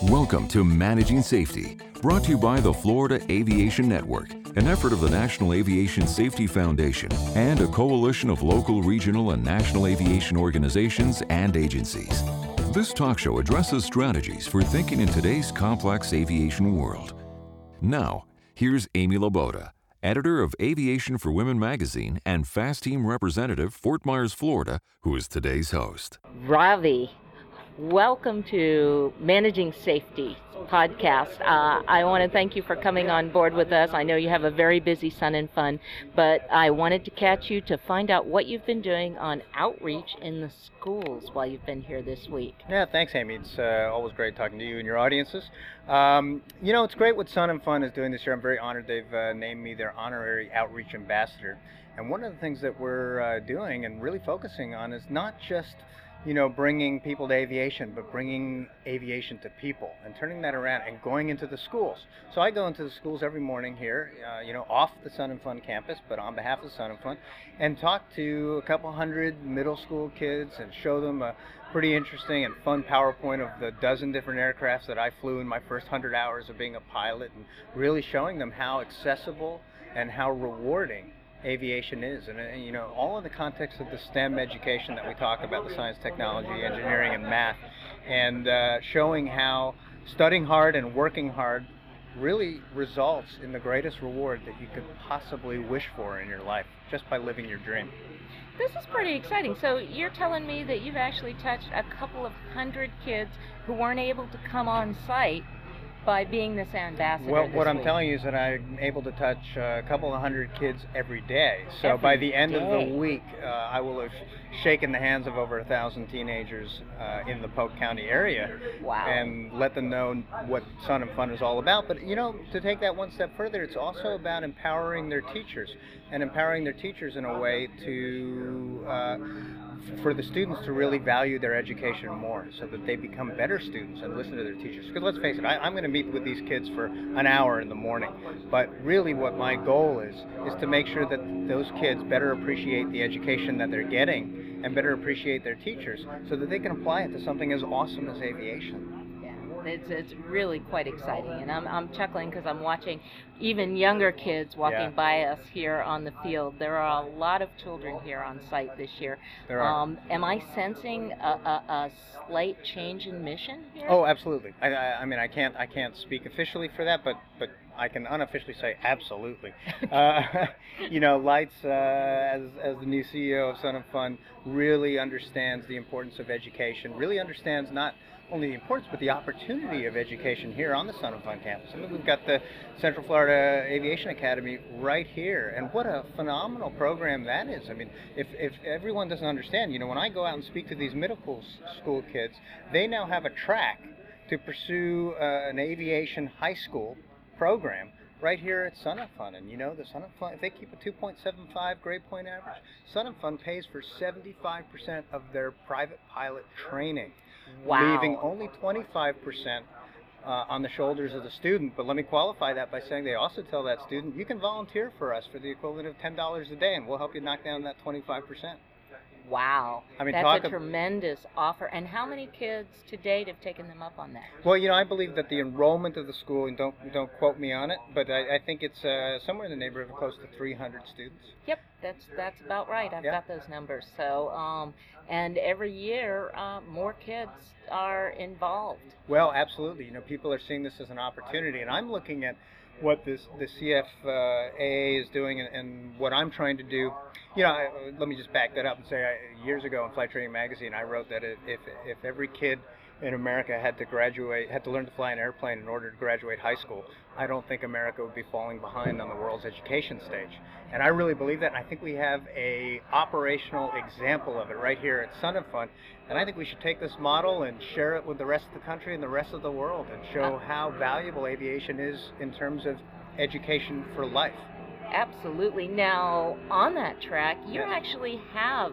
Welcome to Managing Safety, brought to you by the Florida Aviation Network, an effort of the National Aviation Safety Foundation and a coalition of local, regional, and national aviation organizations and agencies. This talk show addresses strategies for thinking in today's complex aviation world. Now, here's Amy Laboda, editor of Aviation for Women magazine and Fast Team representative, Fort Myers, Florida, who is today's host. Ravi, welcome to Managing Safety podcast. I want to thank you for coming on board with us. I know you have a very busy Sun and Fun, but I wanted to catch you to find out what you've been doing on outreach in the schools while you've been here this week. Yeah, thanks, Amy. It's always great talking to you and your audiences. It's great what Sun and Fun is doing this year. I'm very honored they've named me their honorary outreach ambassador. And one of the things that we're doing and really focusing on is not just bringing people to aviation, but bringing aviation to people and turning that around and going into the schools. So I go into the schools every morning here, off the Sun and Fun campus, but on behalf of Sun and Fun, and talk to a couple hundred middle school kids and show them a pretty interesting and fun PowerPoint of the dozen different aircrafts that I flew in my first 100 hours of being a pilot, and really showing them how accessible and how rewarding aviation is, and all in the context of the STEM education that we talk about, the science, technology, engineering, and math, and showing how studying hard and working hard really results in the greatest reward that you could possibly wish for in your life, just by living your dream. This is pretty exciting. So you're telling me that you've actually touched a couple of hundred kids who weren't able to come on site by being this ambassador. Well, this what I'm week. telling you is that I'm able to touch a couple of hundred kids every day. So Every by the end of day. the week, I will have shaken the hands of over 1,000 teenagers in the Polk County area. Wow. And let them know what Sun and Fun is all about. But to take that one step further, it's also about empowering their teachers, and empowering their teachers in a way for the students to really value their education more, so that they become better students and listen to their teachers. Because let's face it, I'm going to meet with these kids for an hour in the morning, but really what my goal is to make sure that those kids better appreciate the education that they're getting and better appreciate their teachers, so that they can apply it to something as awesome as aviation. It's really quite exciting, and I'm chuckling because I'm watching even younger kids walking by us here on the field. There are a lot of children here on site this year. There are. Am I sensing a slight change in mission here? Oh, absolutely. I mean, I can't speak officially for that, but I can unofficially say absolutely. Lights, as the new CEO of Sun and Fun, really understands the importance of education, really understands not only the importance, but the opportunity of education here on the Sun and Fun campus. I mean, we've got the Central Florida Aviation Academy right here, and what a phenomenal program that is. I mean, if everyone doesn't understand, when I go out and speak to these middle school kids, they now have a track to pursue an aviation high school program right here at Sun and Fun. And the Sun and Fun, if they keep a 2.75 grade point average, Sun and Fun pays for 75% of their private pilot training. Wow. Leaving only 25% on the shoulders of the student. But let me qualify that by saying they also tell that student, you can volunteer for us for the equivalent of $10 a day, and we'll help you knock down that 25%. Wow. I mean, that's a tremendous offer. And how many kids to date have taken them up on that? Well, I believe that the enrollment of the school, and don't quote me on it, but I think it's somewhere in the neighborhood of close to 300 students. Yep, that's about right. I've got those numbers. So, and every year, more kids are involved. Well, absolutely. People are seeing this as an opportunity, and I'm looking at what the CFAA is doing, and what I'm trying to do. Let me just back that up and say, years ago in Flight Training Magazine, I wrote that if every kid in America had to learn to fly an airplane in order to graduate high school, I don't think America would be falling behind on the world's education stage. And I really believe that, and I think we have a operational example of it right here at Sun and Fun. And I think we should take this model and share it with the rest of the country and the rest of the world, and show how valuable aviation is in terms of education for life. Absolutely. Now, on that track, you actually have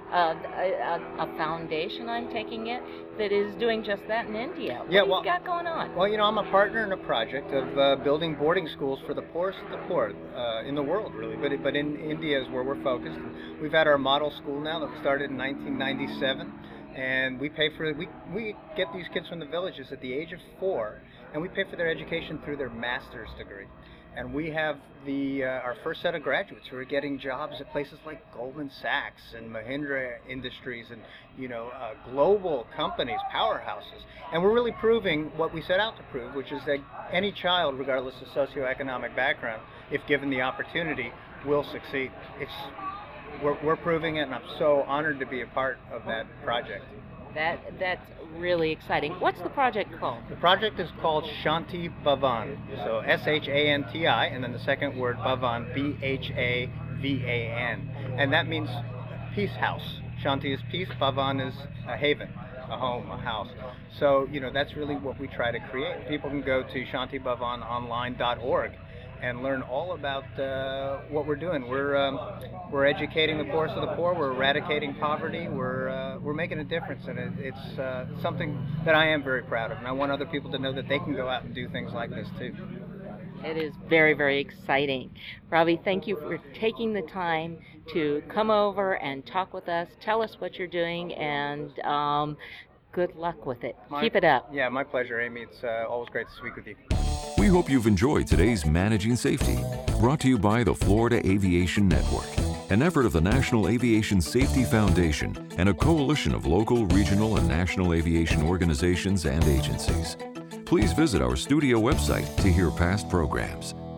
a foundation, I'm taking it, that is doing just that in India. What do you got going on? Well, I'm a partner in a project of building boarding schools for the poorest of the poor in the world, really. But in India is where we're focused. We've had our model school now that started in 1997. and we pay for we get these kids from the villages at the age of 4, and we pay for their education through their master's degree. And we have our first set of graduates who are getting jobs at places like Goldman Sachs and Mahindra Industries and global companies, powerhouses. And we're really proving what we set out to prove, which is that any child, regardless of socioeconomic background, if given the opportunity, will succeed. We're proving it, and I'm so honored to be a part of that project. That's really exciting. What's the project called? The project is called Shanti Bhavan. So Shanti, and then the second word Bhavan, Bhavan. And that means peace house. Shanti is peace, Bhavan is a haven, a home, a house. So, that's really what we try to create. People can go to shantibhavanonline.org and learn all about what we're doing. We're educating the poorest of the poor. We're eradicating poverty. We're making a difference, and it's something that I am very proud of. And I want other people to know that they can go out and do things like this too. It is very, very exciting. Ravi, thank you for taking the time to come over and talk with us. Tell us what you're doing, and good luck with it. Keep it up. Yeah, my pleasure, Amy. It's always great to speak with you. We hope you've enjoyed today's Managing Safety, brought to you by the Florida Aviation Network, an effort of the National Aviation Safety Foundation and a coalition of local, regional, and national aviation organizations and agencies. Please visit our studio website to hear past programs.